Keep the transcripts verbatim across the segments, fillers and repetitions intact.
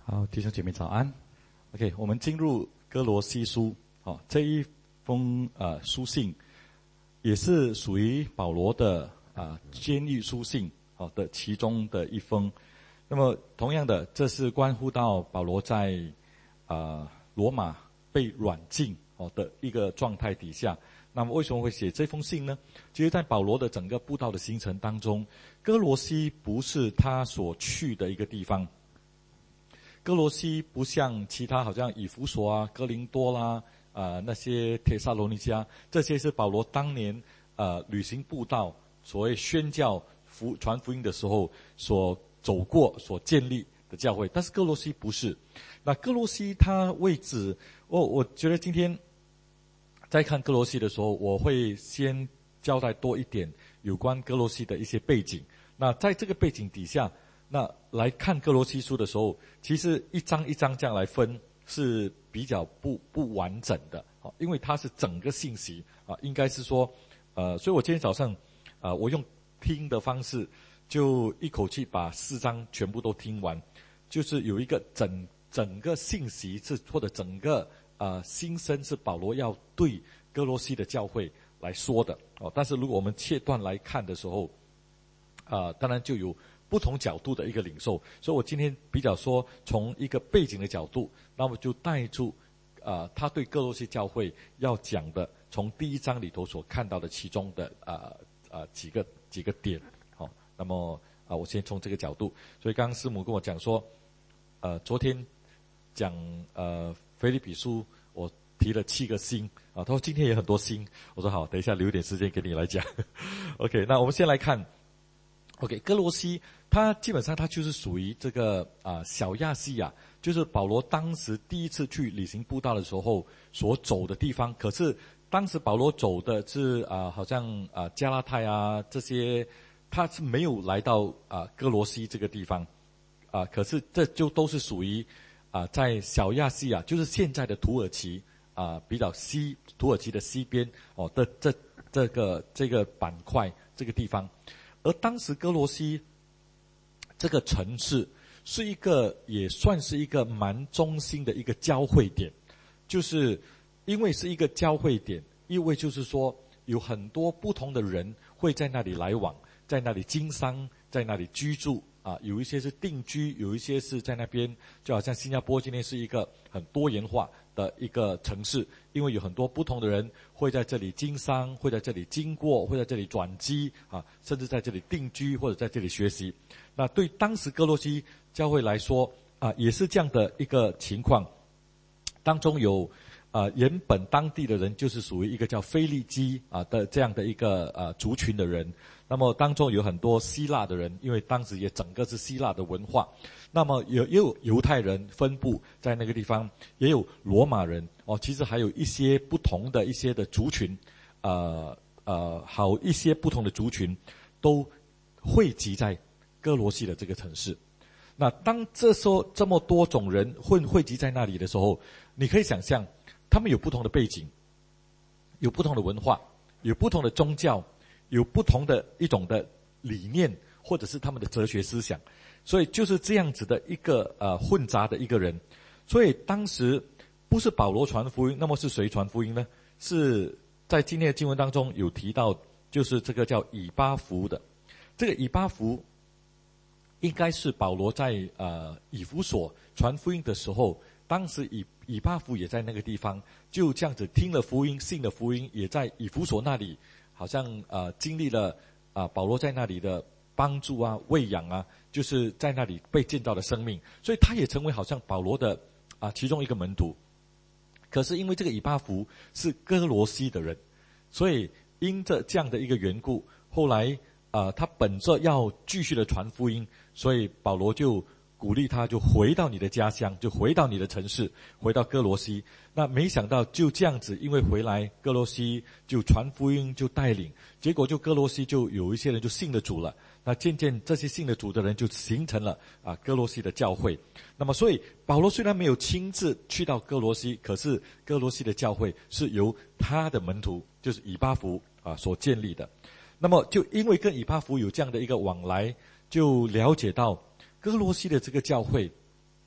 好，弟兄姐妹早安。OK， 我们进入哥罗西书，哦，这一封呃书信也是属于保罗的啊监狱书信哦的其中的一封。那么同样的，这是关乎到保罗在啊罗马被软禁哦的一个状态底下。那么为什么会写这封信呢？其实在保罗的整个布道的行程当中，哥罗西不是他所去的一个地方。哥罗西不像其他好像以弗所啊、哥林多啦、啊、呃、那些帖撒罗尼迦，这些是保罗当年呃旅行布道、所谓宣教福传福音的时候所走过、所建立的教会。但是哥罗西不是。那哥罗西它位置，我我觉得今天在看哥罗西的时候，我会先交代多一点有关哥罗西的一些背景。那在这个背景底下，那来看哥罗西书的时候，其实一章一章这样来分是比较不不完整的，因为它是整个信息啊，应该是说，呃，所以我今天早上啊、呃，我用听的方式，就一口气把四章全部都听完，就是有一个整整个信息是或者整个呃心声是保罗要对哥罗西的教会来说的哦。但是如果我们切断来看的时候，啊、呃，当然就有不同角度的一个领受，所以我今天比较说从一个背景的角度，那么就带出啊、呃，他对哥罗西教会要讲的，从第一章里头所看到的其中的啊啊、呃呃、几个几个点，好、哦，那么啊、呃，我先从这个角度，所以刚刚师母跟我讲说，呃，昨天讲呃腓立比书，我提了七个星啊，他说今天也很多星，我说好，等一下留一点时间给你来讲，OK， 那我们先来看。OK， 哥罗西它基本上它就是属于这个啊、呃、小亚细亚，就是保罗当时第一次去旅行布道的时候所走的地方。可是当时保罗走的是啊、呃、好像啊、呃、加拉太啊这些，他是没有来到啊、呃、哥罗西这个地方啊、呃。可是这就都是属于啊、呃、在小亚细亚，就是现在的土耳其啊、呃、比较西土耳其的西边哦的这这个这个板块这个地方。而当时哥罗西这个城市是一个也算是一个蛮中心的一个交汇点，就是因为是一个交汇点，意味就是说有很多不同的人会在那里来往，在那里经商，在那里居住啊，有一些是定居，有一些是在那边，就好像新加坡今天是一个很多元化的一个城市，因为有很多不同的人会在这里经商，会在这里经过，会在这里转机啊，甚至在这里定居或者在这里学习。那对当时哥罗西教会来说啊，也是这样的一个情况。当中有啊原本当地的人就是属于一个叫腓利基啊的这样的一个啊族群的人。那么当中有很多希腊的人，因为当时也整个是希腊的文化。那么有也有犹太人分布在那个地方，也有罗马人哦，其实还有一些不同的一些的族群，呃呃，好一些不同的族群都汇集在哥罗西的这个城市。那当这时候这么多种人混汇集在那里的时候，你可以想象，他们有不同的背景，有不同的文化，有不同的宗教，有不同的一种的理念，或者是他们的哲学思想。所以就是这样子的一个呃混杂的一个人。所以当时不是保罗传福音，那么是谁传福音呢？是在今天的经文当中有提到，就是这个叫以巴弗的。这个以巴弗应该是保罗在呃以弗所传福音的时候，当时以以巴弗也在那个地方，就这样子听了福音，信了福音，也在以弗所那里，好像呃经历了啊、呃、保罗在那里的帮助啊、喂养啊，就是在那里被建造的生命，所以他也成为好像保罗的啊、呃、其中一个门徒。可是因为这个以巴弗是哥罗西的人，所以因着这样的一个缘故，后来啊、呃、他本着要继续的传福音，所以保罗就鼓励他，就回到你的家乡，就回到你的城市，回到哥罗西。那没想到就这样子，因为回来哥罗西就传福音，就带领，结果就哥罗西就有一些人就信了主了。那渐渐这些信了主的人就形成了啊哥罗西的教会。那么所以保罗虽然没有亲自去到哥罗西，可是哥罗西的教会是由他的门徒，就是以巴弗啊所建立的。那么就因为跟以巴弗有这样的一个往来，就了解到哥罗西的这个教会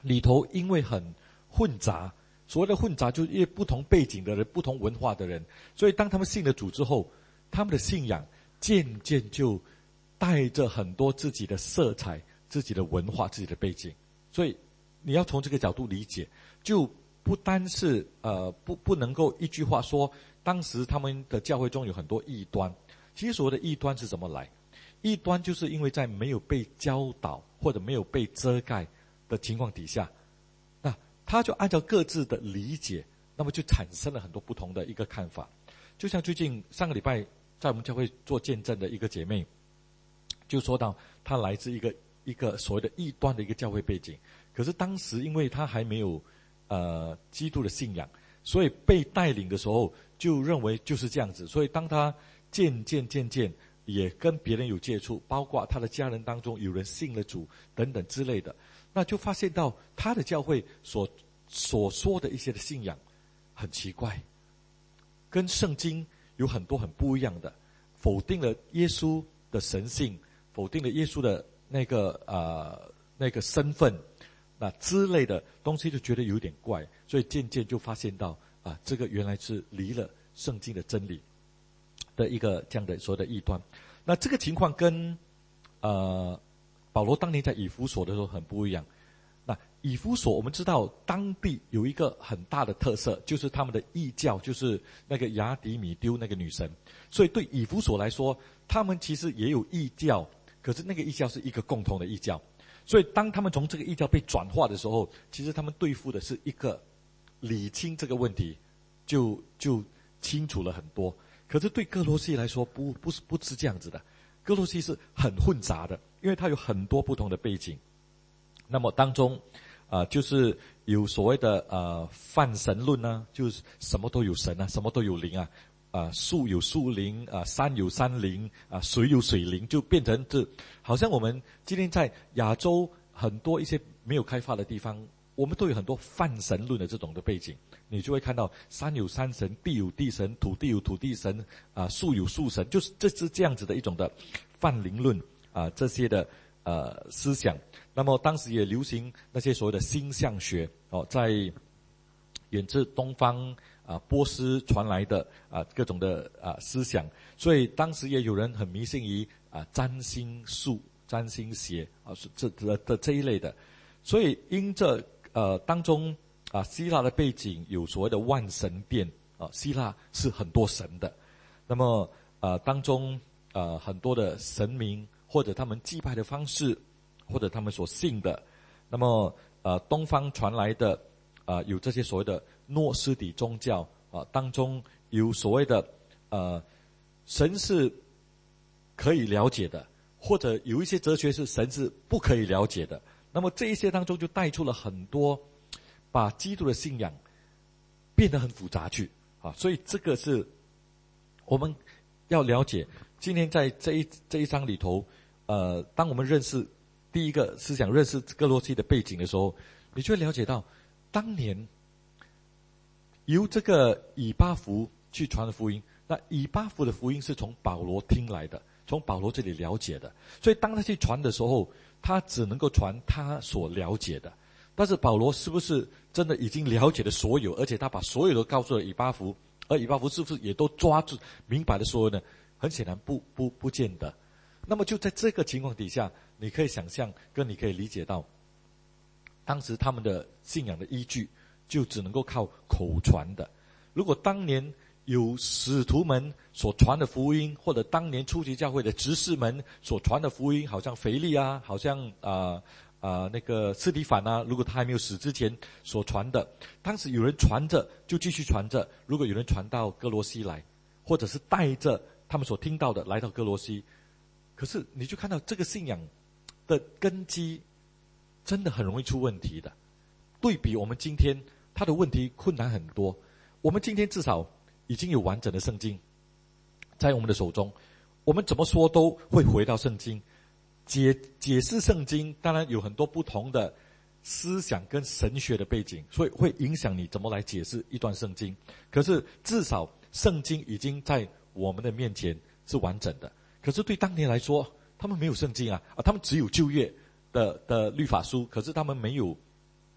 里头因为很混杂，所谓的混杂就是因为不同背景的人、不同文化的人，所以当他们信了主之后，他们的信仰渐渐就带着很多自己的色彩、自己的文化、自己的背景。所以你要从这个角度理解，就不单是呃不不能够一句话说，当时他们的教会中有很多异端。其实所谓的异端是怎么来？异端就是因为在没有被教导或者没有被遮盖的情况底下，那他就按照各自的理解，那么就产生了很多不同的一个看法。就像最近上个礼拜在我们教会做见证的一个姐妹，就说到她来自一个一个所谓的异端的一个教会背景，可是当时因为她还没有呃基督的信仰，所以被带领的时候就认为就是这样子，所以当她渐渐渐渐也跟别人有接触，包括他的家人当中有人信了主等等之类的，那就发现到他的教会所所说的一些的信仰很奇怪，跟圣经有很多很不一样的，否定了耶稣的神性，否定了耶稣的那个呃那个身份，那之类的东西就觉得有点怪，所以渐渐就发现到啊，这个原来是离了圣经的真理的一个这样的所谓的异端。那这个情况跟呃保罗当年在以弗所的时候很不一样。那以弗所我们知道当地有一个很大的特色，就是他们的异教，就是那个雅底米丢那个女神。所以对以弗所来说，他们其实也有异教，可是那个异教是一个共同的异教。所以当他们从这个异教被转化的时候，其实他们对付的是一个理清这个问题，就就清楚了很多。可是对哥罗西来说，不不是不是这样子的。哥罗西是很混杂的，因为它有很多不同的背景。那么当中，啊、呃，就是有所谓的呃泛神论呢、啊，就是什么都有神啊，什么都有灵啊，啊、呃、树有树灵啊、呃，山有山灵啊、呃，水有水灵，就变成这好像我们今天在亚洲很多一些没有开发的地方，我们都有很多泛神论的这种的背景。你就会看到山有山神，地有地神，土地有土地神，啊，树有树神，就是这是这样子的一种的泛灵论啊，这些的呃思想。那么当时也流行那些所谓的星象学哦，在远自东方啊波斯传来的啊各种的啊思想，所以当时也有人很迷信于啊占星术、占星学啊这这的这一类的，所以因这呃当中。啊，希腊的背景有所谓的万神殿啊，希腊是很多神的。那么呃，当中呃很多的神明或者他们祭拜的方式，或者他们所信的，那么呃东方传来的啊、呃、有这些所谓的诺斯底宗教啊，当中有所谓的呃神是可以了解的，或者有一些哲学是神是不可以了解的。那么这一些当中就带出了很多。把基督的信仰变得很复杂去啊，所以这个是我们要了解。今天在这一这一章里头，呃，当我们认识第一个思想，认识哥罗西的背景的时候，你就会了解到，当年由这个以巴弗去传的福音，那以巴弗的福音是从保罗听来的，从保罗这里了解的，所以当他去传的时候，他只能够传他所了解的。但是保罗是不是真的已经了解了所有，而且他把所有都告诉了以巴弗，而以巴弗是不是也都抓住明白的所有呢？很显然不不不见得。那么就在这个情况底下，你可以想象跟你可以理解到，当时他们的信仰的依据就只能够靠口传的。如果当年有使徒们所传的福音，或者当年初级教会的执事们所传的福音，好像腓力啊，好像啊。呃啊、呃，那个斯提反啊，如果他还没有死之前所传的，当时有人传着就继续传着。如果有人传到哥罗西来，或者是带着他们所听到的来到哥罗西，可是你就看到这个信仰的根基真的很容易出问题的。对比我们今天，他的问题困难很多。我们今天至少已经有完整的圣经在我们的手中，我们怎么说都会回到圣经。解解释圣经当然有很多不同的思想跟神学的背景，所以会影响你怎么来解释一段圣经。可是至少圣经已经在我们的面前是完整的。可是对当年来说，他们没有圣经啊，啊，他们只有旧约的的律法书，可是他们没有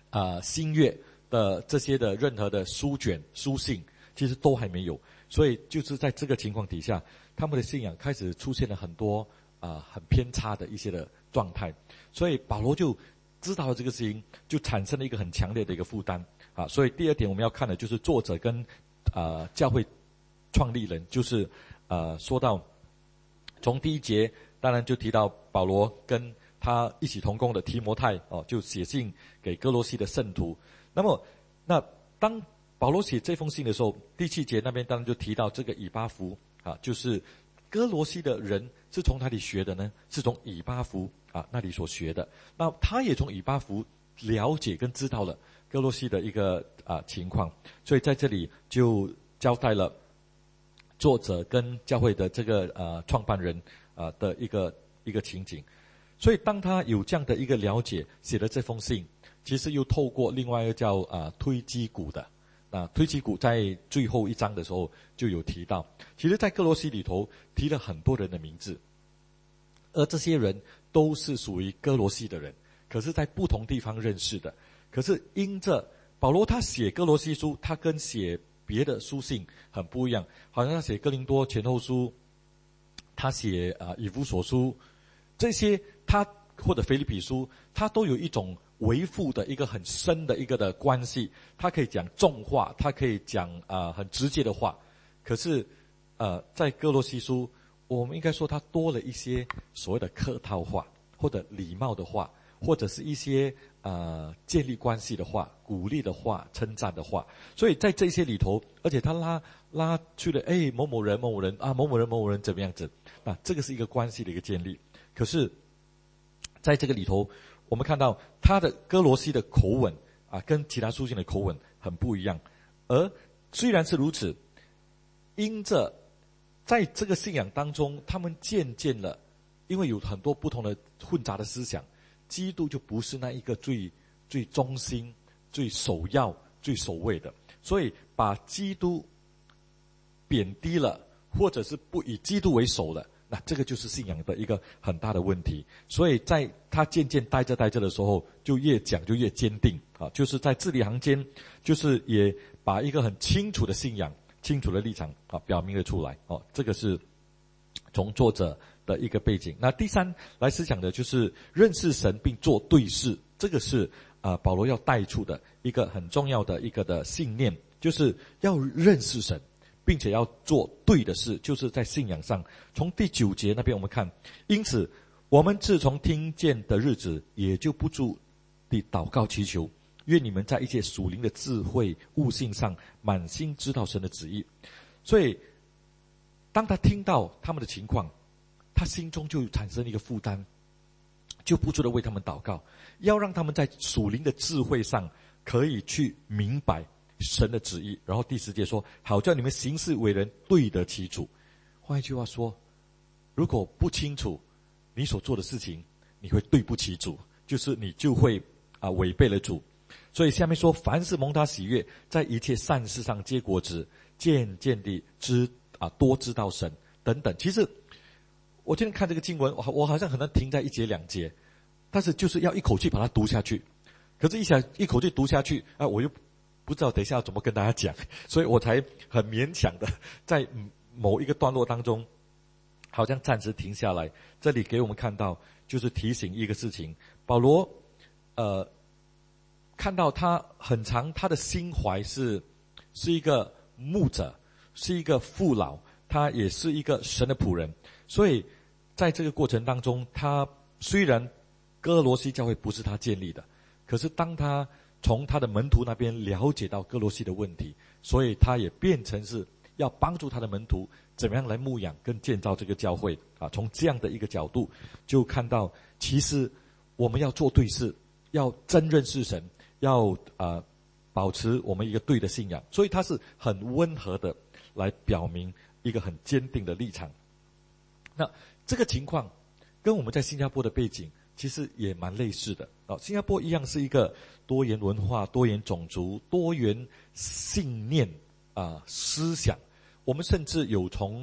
啊新约的这些的任何的书卷书信，其实都还没有。所以就是在这个情况底下，他们的信仰开始出现了很多啊、呃、很偏差的一些的状态。所以保罗就知道了这个事情，就产生了一个很强烈的一个负担啊。所以第二点我们要看的就是作者跟啊、呃、教会创立人，就是呃说到从第一节，当然就提到保罗跟他一起同工的提摩太哦，就写信给哥罗西的圣徒。那么那当保罗写这封信的时候，第七节那边当然就提到这个以巴弗啊，就是哥罗西的人是从哪里学的呢？是从以巴弗啊那里所学的。那他也从以巴弗了解跟知道了哥罗西的一个啊情况，所以在这里就交代了作者跟教会的这个呃创办人啊的一个一个情景。所以当他有这样的一个了解，写了这封信，其实又透过另外一个叫啊推基古的。那推基古在最后一章的时候就有提到，其实在哥罗西里头提了很多人的名字，而这些人都是属于哥罗西的人，可是在不同地方认识的。可是因着保罗他写哥罗西书，他跟写别的书信很不一样，好像他写哥林多前后书，他写啊、呃、以弗所书，这些他或者腓立比书，他都有一种维护的一个很深的一个的关系，他可以讲重话，他可以讲啊、呃、很直接的话。可是呃在哥罗西书，我们应该说他多了一些所谓的客套话，或者礼貌的话，或者是一些呃建立关系的话，鼓励的话，称赞的话。所以在这些里头，而且他拉拉去了，哎，某某人某某人啊，某某人某某人怎么样子，那这个是一个关系的一个建立。可是在这个里头，我们看到他的哥罗西的口吻啊，跟其他书信的口吻很不一样。而虽然是如此，因着在这个信仰当中，他们渐渐了，因为有很多不同的混杂的思想，基督就不是那一个最最中心、最首要、最首位的，所以把基督贬低了，或者是不以基督为首了，那这个就是信仰的一个很大的问题。所以在他渐渐待着待着的时候，就越讲就越坚定啊，就是在字里行间，就是也把一个很清楚的信仰、清楚的立场啊表明了出来哦。这个是从作者的一个背景。那第三来思想的就是认识神并做对事，这个是啊、呃、保罗要带出的一个很重要的一个的信念，就是要认识神，并且要做对的事，就是在信仰上。从第九节那边我们看，因此我们自从听见的日子，也就不住地祷告祈求，愿你们在一切属灵的智慧悟性上满心知道神的旨意。所以当他听到他们的情况，他心中就产生一个负担，就不住地为他们祷告，要让他们在属灵的智慧上可以去明白神的旨意。然后第十节说，好叫你们行事为人对得起主。换一句话说，如果不清楚你所做的事情，你会对不起主，就是你就会啊违背了主。所以下面说，凡是蒙他喜悦，在一切善事上结果子，渐渐地知啊多知道神等等。其实我今天看这个经文，我我好像很难停在一节两节，但是就是要一口气把它读下去。可是一想一口气读下去啊，我又不知道等一下怎么跟大家讲，所以我才很勉强的在某一个段落当中，好像暂时停下来。这里给我们看到，就是提醒一个事情，保罗呃看到他很长，他的心怀是是一个牧者，是一个父老，他也是一个神的仆人。所以在这个过程当中，他虽然哥罗西教会不是他建立的，可是当他从他的门徒那边了解到哥罗西的问题，所以他也变成是要帮助他的门徒怎么样来牧养跟建造这个教会啊。从这样的一个角度就看到，其实我们要做对事，要真认识神，要啊、呃、保持我们一个对的信仰。所以他是很温和的来表明一个很坚定的立场。那这个情况跟我们在新加坡的背景其实也蛮类似的啊。新加坡一样是一个多元文化、多元种族、多元信念啊、呃、思想。我们甚至有从啊、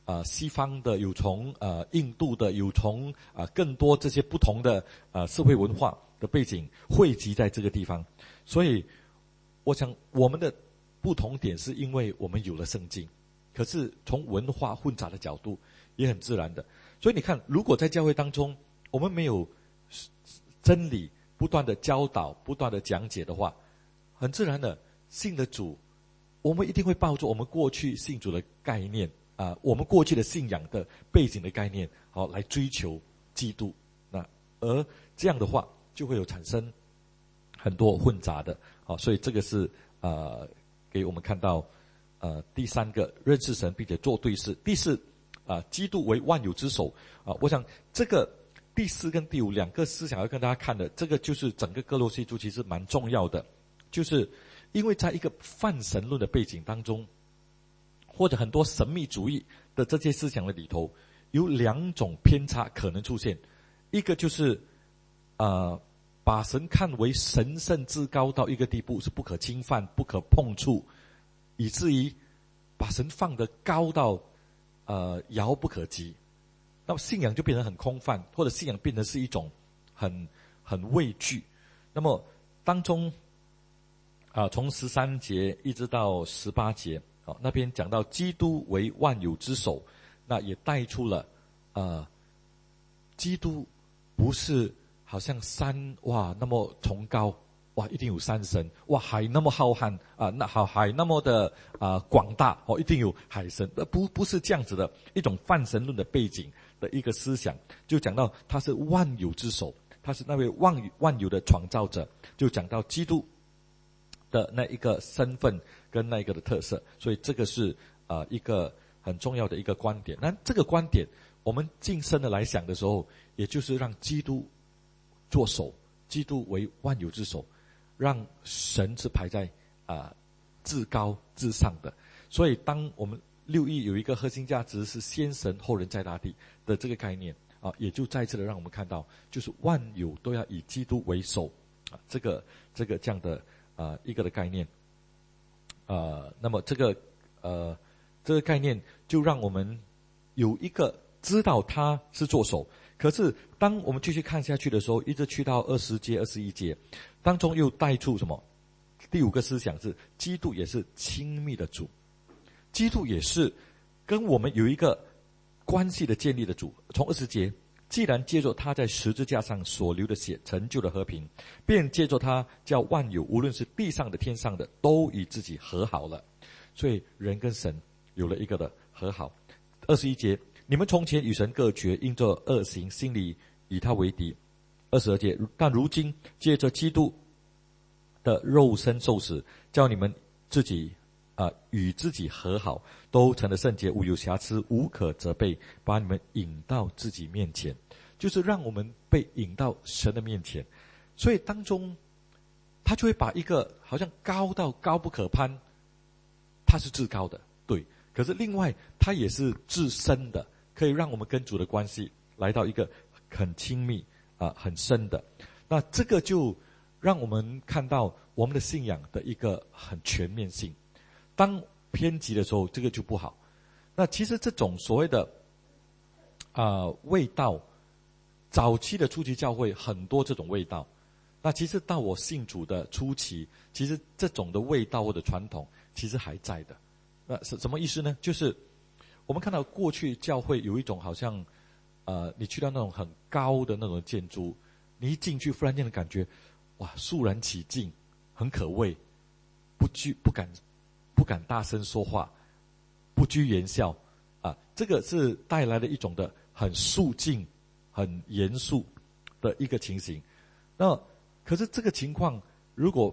呃西方的，有从呃印度的，有从啊、呃、更多这些不同的呃社会文化的背景汇集在这个地方。所以我想我们的不同点是因为我们有了圣经，可是从文化混杂的角度也很自然的。所以你看，如果在教会当中我们没有真理不断的教导，不断的讲解的话，很自然的信的主，我们一定会抱着我们过去信主的概念啊、呃，我们过去的信仰的背景的概念，好来追求基督。那而这样的话，就会有产生很多混杂的。好，所以这个是呃给我们看到呃第三个认识神并且做对事。第四啊、呃，基督为万有之首啊、呃，我想这个第四跟第五两个思想要跟大家看的，这个就是整个哥罗西书其实蛮重要的，就是因为在一个泛神论的背景当中，或者很多神秘主义的这些思想的里头，有两种偏差可能出现。一个就是呃把神看为神圣至高到一个地步，是不可侵犯不可碰触，以至于把神放得高到呃遥不可及，那么信仰就变成很空泛，或者信仰变成是一种很很畏惧。那么当中啊、呃，从十三节一直到十八节，啊、哦，那边讲到基督为万有之首，那也带出了呃，基督不是好像山哇那么崇高，哇一定有山神，哇海那么浩瀚啊、呃，那好海那么的啊、呃、广大哦，一定有海神，呃不不是这样子的一种泛神论的背景的一个思想，就讲到他是万有之首，他是那位万万有的创造者，就讲到基督的那一个身份跟那一个的特色，所以这个是呃一个很重要的一个观点。那这个观点我们近身的来想的时候，也就是让基督做首，基督为万有之首，让神是排在啊、呃、至高至上的。所以当我们六艺有一个核心价值是先神后人在大地的这个概念啊，也就再次的让我们看到，就是万有都要以基督为首啊，这个这个这样的啊、呃、一个的概念。呃，那么这个呃这个概念就让我们有一个知道他是做首。可是当我们继续看下去的时候，一直去到二十节、二十一节当中，又带出什么？第五个思想是基督也是亲密的主，基督也是跟我们有一个关系的建立的主。从二十节，既然借着他在十字架上所流的血成就了和平，便借着他叫万有，无论是地上的天上的，都与自己和好了。所以人跟神有了一个的和好。二十一节，你们从前与神隔绝，因着恶行，心里与他为敌。二十二节，但如今借着基督的肉身受死，叫你们自己啊、呃、与自己和好，都成了圣洁，无有瑕疵，无可责备，把你们引到自己面前，就是让我们被引到神的面前。所以当中他就会把一个好像高到高不可攀，他是至高的，对，可是另外他也是至深的，可以让我们跟主的关系来到一个很亲密啊、呃、很深的。那这个就让我们看到我们的信仰的一个很全面性。当偏激的时候，这个就不好。那其实这种所谓的啊、呃、味道，早期的初期教会很多这种味道。那其实到我信主的初期，其实这种的味道或者传统其实还在的。那是什么意思呢？就是我们看到过去教会有一种好像呃你去到那种很高的那种建筑，你一进去忽然间的感觉，哇，肃然起敬，很可畏，不惧不敢不敢大声说话，不拘言笑啊，这个是带来了一种的很肃静很严肃的一个情形。那可是这个情况如果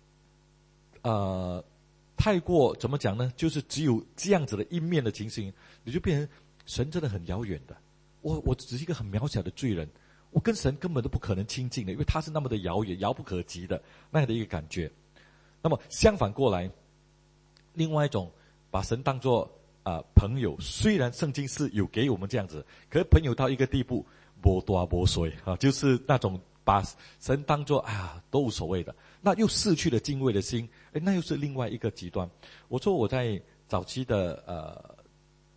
呃太过怎么讲呢，就是只有这样子的一面的情形，你就变成神真的很遥远的，我我只是一个很渺小的罪人，我跟神根本都不可能亲近的，因为他是那么的遥远遥不可及的那样的一个感觉。那么相反过来，另外一种把神当作啊、呃、朋友，虽然圣经是有给我们这样子，可是朋友到一个地步没多没水啊，就是那种把神当作啊都无所谓的，那又失去了敬畏的心，诶，那又是另外一个极端。我说我在早期的呃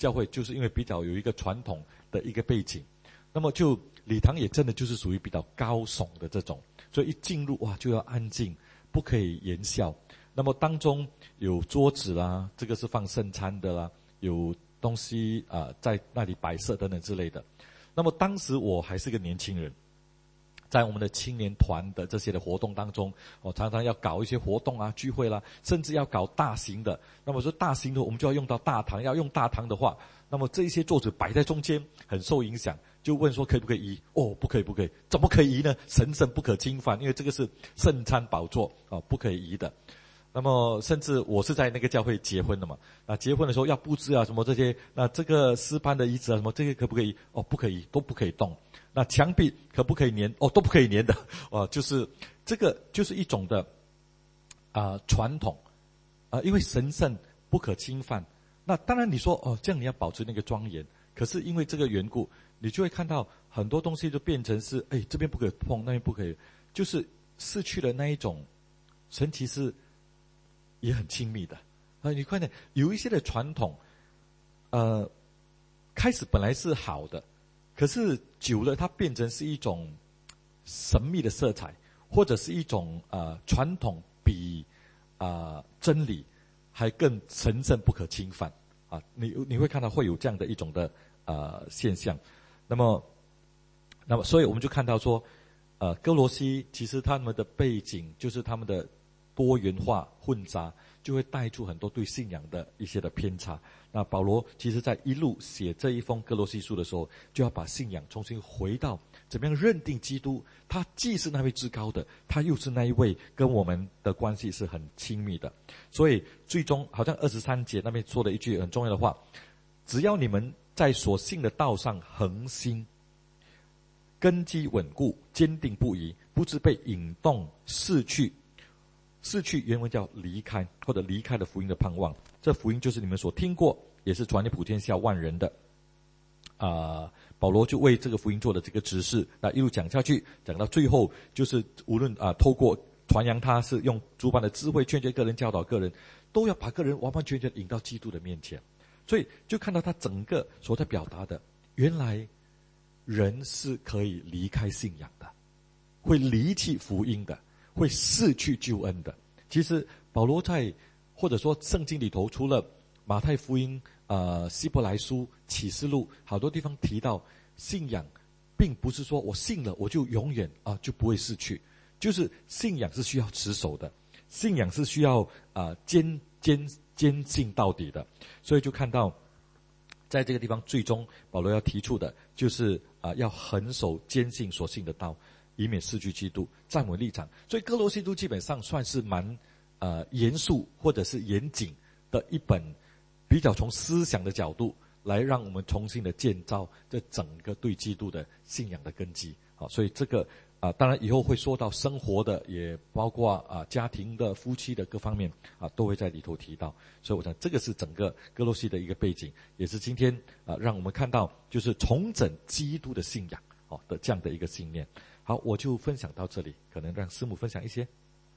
教会就是因为比较有一个传统的一个背景，那么就礼堂也真的就是属于比较高耸的这种，所以一进入哇就要安静，不可以言笑。那么当中有桌子啦，这个是放圣餐的啦，有东西啊、呃、在那里摆设等等之类的。那么当时我还是个年轻人，在我们的青年团的这些的活动当中，我常常要搞一些活动啊、聚会啦，甚至要搞大型的。那么说大型的，我们就要用到大堂，要用大堂的话，那么这些桌子摆在中间，很受影响。就问说可以不可以移？哦，不可以，不可以，怎么可以移呢？神圣不可侵犯，因为这个是圣餐宝座啊，不可以移的。那么甚至我是在那个教会结婚的嘛，那结婚的时候要布置啊什么这些，那这个诗班的椅子啊什么这些可不可以？哦，不可以，都不可以动。那墙壁可不可以粘？哦，都不可以粘的。哦，就是这个就是一种的啊、呃、传统啊、呃，因为神圣不可侵犯。那当然你说哦，这样你要保持那个庄严，可是因为这个缘故，你就会看到很多东西就变成是，哎，这边不可以碰，那边不可以，就是失去了那一种神其实也很亲密的啊。你看呢，有一些的传统，呃，开始本来是好的，可是久了它变成是一种神秘的色彩，或者是一种呃传统比啊、呃、真理还更神圣不可侵犯啊。你你会看到会有这样的一种的呃现象。那么，那么所以我们就看到说，呃，哥罗西其实他们的背景就是他们的多元化混杂，就会带出很多对信仰的一些的偏差。那保罗其实在一路写这一封哥罗西书的时候，就要把信仰重新回到怎么样认定基督，他既是那位至高的，他又是那一位跟我们的关系是很亲密的。所以最终好像二十三节那边说了一句很重要的话，只要你们在所信的道上恒心，根基稳固，坚定不移，不知被引动逝去。逝去原文叫离开，或者离开的福音的盼望。这福音就是你们所听过，也是传给普天下万人的。啊、呃，保罗就为这个福音做了这个指示，那一路讲下去，讲到最后，就是无论啊、呃，透过传扬他是用诸般的智慧劝诫个人，教导个人，都要把个人完完全全引到基督的面前。所以就看到他整个所在表达的，原来人是可以离开信仰的，会离弃福音的，会失去救恩的。其实保罗在或者说圣经里头，除了马太福音、呃希伯来书、启示录，好多地方提到信仰，并不是说我信了我就永远啊、呃、就不会失去，就是信仰是需要持守的，信仰是需要啊、呃、坚坚坚信到底的。所以就看到在这个地方，最终保罗要提出的就是啊、呃、要恒守坚信所信的道，以免失去基督，站稳立场。所以哥罗西书基本上算是蛮呃严肃或者是严谨的一本，比较从思想的角度来让我们重新的建造这整个对基督的信仰的根基。好，所以这个啊、呃，当然以后会说到生活的，也包括啊、呃、家庭的、夫妻的各方面啊、呃，都会在里头提到。所以我想这个是整个哥罗西的一个背景，也是今天啊、呃、让我们看到就是重整基督的信仰哦的这样的一个信念。好，我就分享到这里，可能让师母分享一些。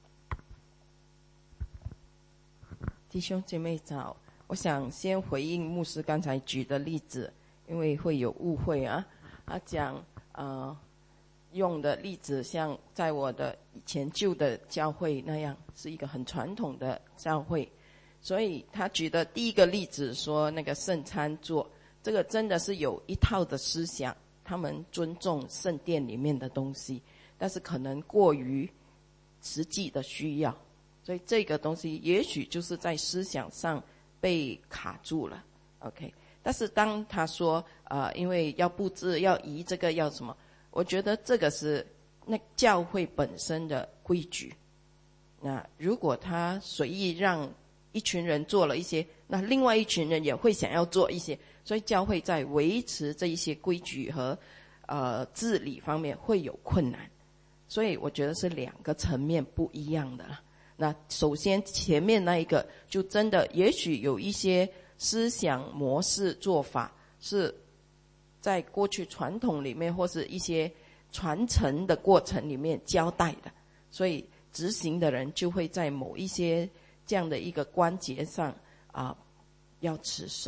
弟兄姐妹早，我想先回应牧师刚才举的例子，因为会有误会啊。他讲呃用的例子像在我的以前旧的教会那样，是一个很传统的教会，所以他举的第一个例子说那个圣餐座，这个真的是有一套的思想，他们尊重圣殿里面的东西，但是可能过于实际的需要，所以这个东西也许就是在思想上被卡住了 OK。 但是当他说呃，因为要布置要移这个要什么，我觉得这个是那教会本身的规矩，那如果他随意让一群人做了一些，那另外一群人也会想要做一些，所以教会在维持这一些规矩和呃治理方面会有困难，所以我觉得是两个层面不一样的。那首先前面那一个就真的也许有一些思想模式做法是在过去传统里面或是一些传承的过程里面交代的，所以执行的人就会在某一些这样的一个关节上啊、呃、要持守，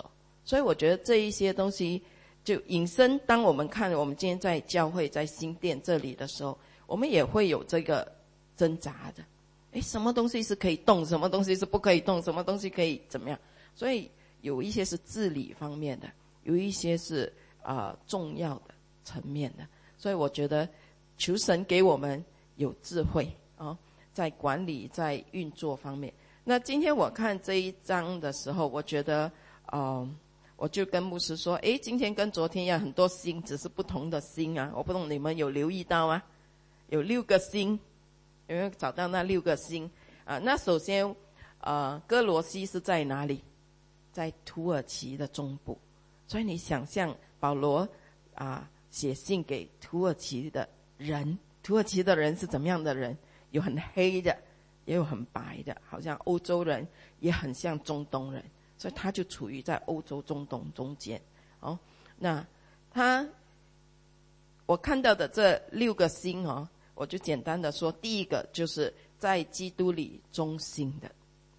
所以我觉得这一些东西就引申，当我们看我们今天在教会在新店这里的时候，我们也会有这个挣扎的，诶，什么东西是可以动，什么东西是不可以动，什么东西可以怎么样。所以有一些是治理方面的，有一些是啊、呃、重要的层面的。所以我觉得求神给我们有智慧啊、哦，在管理在运作方面。那今天我看这一章的时候，我觉得呃我就跟牧师说，诶，今天跟昨天一样，很多星，只是不同的星啊。我不懂你们有留意到吗？有六个星，有没有找到那六个星啊？那首先呃哥罗西是在哪里？在土耳其的中部。所以你想象保罗啊写信给土耳其的人，土耳其的人是怎么样的人？有很黑的，也有很白的，好像欧洲人，也很像中东人，所以他就处于在欧洲中东中间。哦，那他我看到的这六个星哦，我就简单的说，第一个就是在基督里忠心的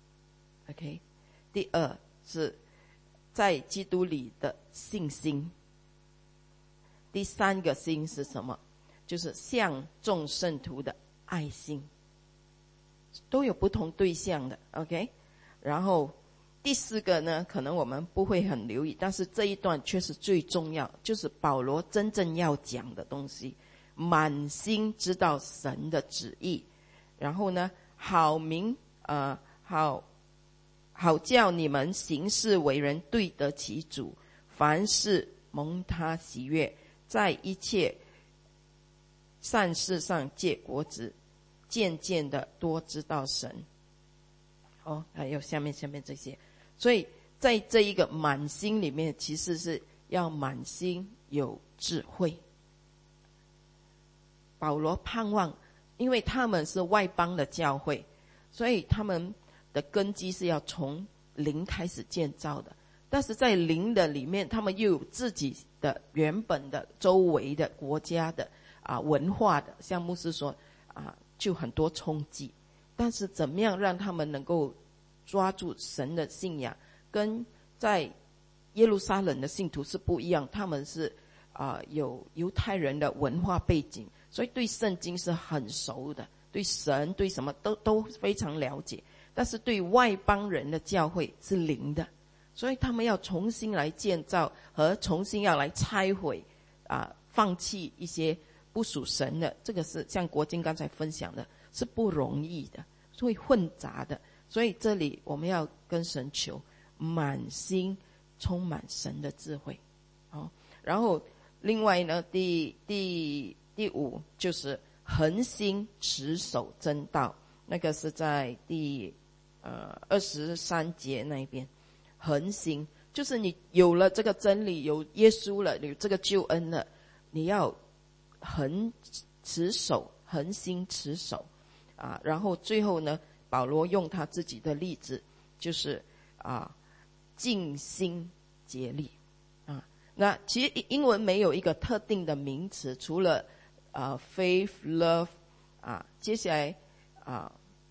，OK， 第二是在基督里的信心。第三个心是什么？就是向众圣徒的爱心，都有不同对象的 OK。 然后第四个呢，可能我们不会很留意，但是这一段却是最重要，就是保罗真正要讲的东西，满心知道神的旨意，然后呢好明呃好好叫你们行事为人对得起主，凡事蒙他喜悦，在一切善事上结果子，渐渐的多知道神。哦，还有下面下面这些。所以在这一个满心里面，其实是要满心有智慧。保罗盼望，因为他们是外邦的教会，所以他们的根基是要从零开始建造的。但是在零的里面，他们又有自己的原本的周围的国家的啊文化的，像牧师说啊，就很多冲击。但是怎么样让他们能够抓住神的信仰，跟在耶路撒冷的信徒是不一样，他们是啊、呃、有犹太人的文化背景，所以对圣经是很熟的，对神对什么都都非常了解。但是对外邦人的教会是零的，所以他们要重新来建造和重新要来拆毁啊、呃，放弃一些不属神的，这个是像国经刚才分享的，是不容易的，会混杂的。所以这里我们要跟神求满心充满神的智慧。好，然后另外呢，第第第五就是恒心持守真道，那个是在第呃二十三节那边。恒心就是你有了这个真理，有耶稣了，有这个救恩了，你要恒持守，恒心持守啊。然后最后呢，保罗用他自己的例子，就是啊尽心竭力啊。那其实英文没有一个特定的名词，除了啊 faith love 啊，接下来啊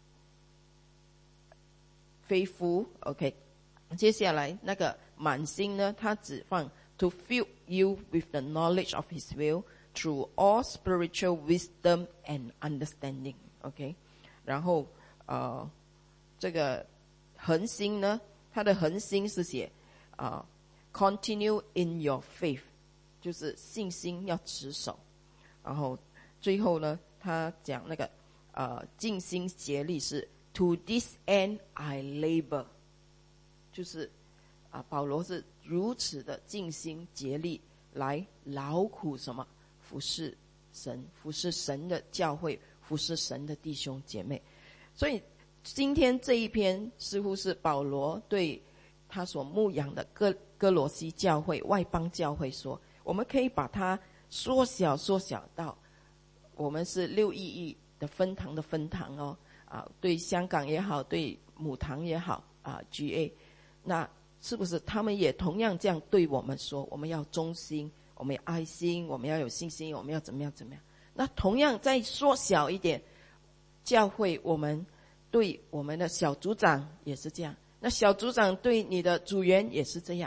faithful OK， 接下来那个满心呢，他只放 to fill you with the knowledge of his will through all spiritual wisdom and understanding OK。 然后呃，这个恒心呢，它的恒心是写啊、呃、，continue in your faith， 就是信心要持守。然后最后呢，他讲那个呃尽心竭力是 to this end I labor， 就是啊、呃、保罗是如此的尽心竭力来劳苦什么服侍神，服侍神的教会，服侍神的弟兄姐妹。所以今天这一篇似乎是保罗对他所牧养的哥哥罗西教会外邦教会说，我们可以把它缩小缩小到我们是六一一的分堂的分堂哦啊，对香港也好，对母堂也好啊 G A， 那是不是他们也同样这样对我们说，我们要忠心，我们要爱心，我们要有信心，我们要怎么样怎么样。那同样再缩小一点，教会我们对我们的小组长也是这样，那小组长对你的组员也是这样。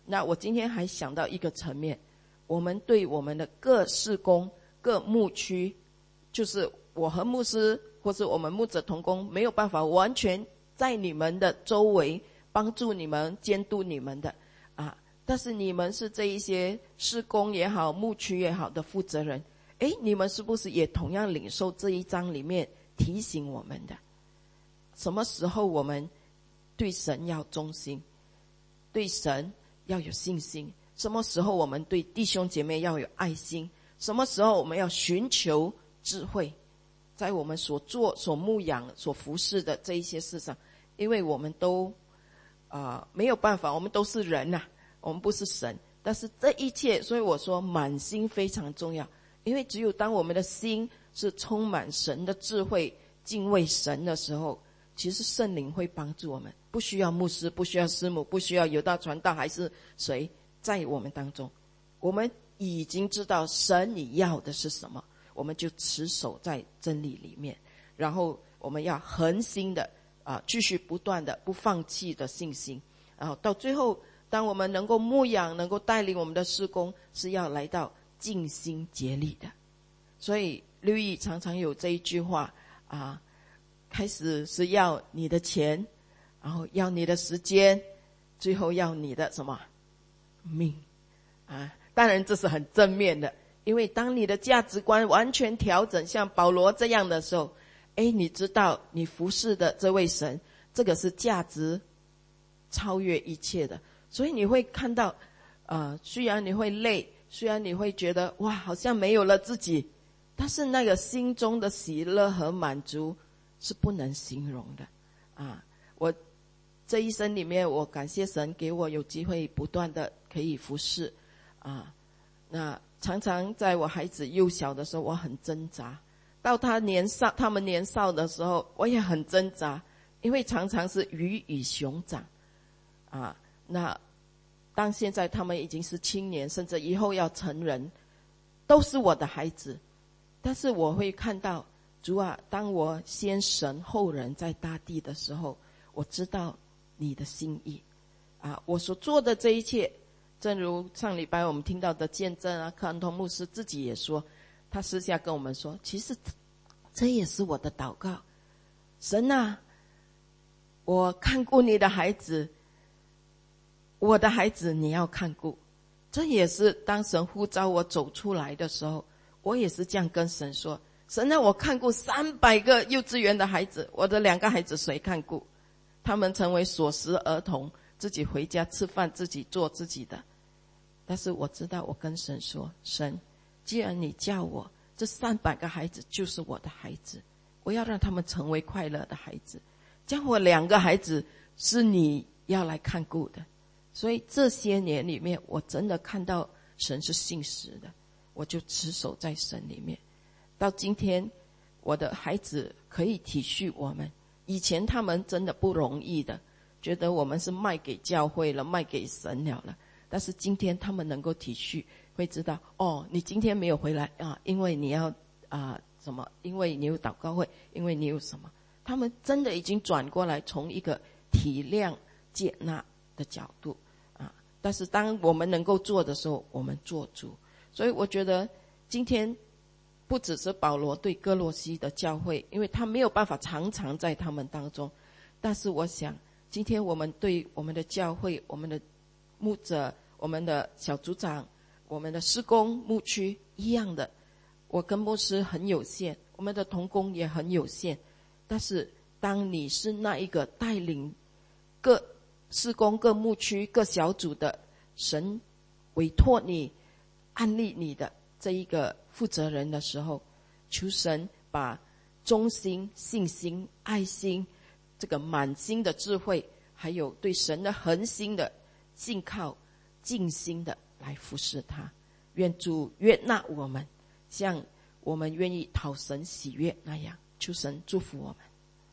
那我今天还想到一个层面，我们对我们的各事工、各牧区，就是我和牧师或是我们牧者同工没有办法完全在你们的周围帮助你们、监督你们的啊，但是你们是这一些事工也好、牧区也好的负责人，诶，你们是不是也同样领受这一章里面提醒我们的？什么时候我们对神要忠心，对神要有信心？什么时候我们对弟兄姐妹要有爱心？什么时候我们要寻求智慧？在我们所做、所牧养、所服侍的这一些事上，因为我们都啊、呃、没有办法，我们都是人呐、啊，我们不是神。但是这一切，所以我说满心非常重要，因为只有当我们的心是充满神的智慧、敬畏神的时候，其实圣灵会帮助我们，不需要牧师，不需要师母，不需要犹大传道还是谁在我们当中，我们已经知道神你要的是什么，我们就持守在真理里面，然后我们要恒心的啊，继续不断的不放弃的信心，然后到最后，当我们能够牧养，能够带领我们的事工，是要来到尽心竭力的。所以刘毅常常有这一句话啊，开始是要你的钱，然后要你的时间，最后要你的什么命啊？当然这是很正面的，因为当你的价值观完全调整，像保罗这样的时候，诶，你知道你服侍的这位神，这个是价值超越一切的，所以你会看到呃，虽然你会累，虽然你会觉得哇好像没有了自己，但是那个心中的喜乐和满足是不能形容的啊！我这一生里面，我感谢神给我有机会不断的可以服侍啊。那常常在我孩子幼小的时候，我很挣扎；到他年少，他们年少的时候，我也很挣扎，因为常常是鱼与熊掌啊。那当现在他们已经是青年，甚至以后要成人，都是我的孩子，但是我会看到主啊，当我先神后人在大地的时候，我知道你的心意啊，我所做的这一切，正如上礼拜我们听到的见证啊，克安通牧师自己也说，他私下跟我们说，其实这也是我的祷告，神啊，我看顾你的孩子，我的孩子你要看顾。这也是当神呼召我走出来的时候，我也是这样跟神说，神啊，我看顾三百个幼稚园的孩子，我的两个孩子谁看顾？他们成为锁食儿童，自己回家吃饭，自己做自己的。但是我知道，我跟神说，神，既然你叫我，这三百个孩子就是我的孩子，我要让他们成为快乐的孩子。将我两个孩子是你要来看顾的。所以这些年里面，我真的看到神是信实的，我就持守在神里面。到今天，我的孩子可以体恤我们。以前他们真的不容易的，觉得我们是卖给教会了，卖给神了了。但是今天他们能够体恤，会知道哦，你今天没有回来啊，因为你要啊什么？因为你有祷告会，因为你有什么？他们真的已经转过来，从一个体谅、接纳的角度啊。但是当我们能够做的时候，我们做主。所以我觉得今天不只是保罗对哥罗西的教会，因为他没有办法常常在他们当中，但是我想今天我们对我们的教会、我们的牧者、我们的小组长、我们的事工牧区一样的，我跟牧师很有限，我们的同工也很有限，但是当你是那一个带领各事工、各牧区、各小组的神委托你、安立你的这一个负责人的时候，求神把忠心、信心、爱心，这个满心的智慧，还有对神的恒心的信靠、尽心的来服侍他。愿主悦纳我们，像我们愿意讨神喜悦那样，求神祝福我们。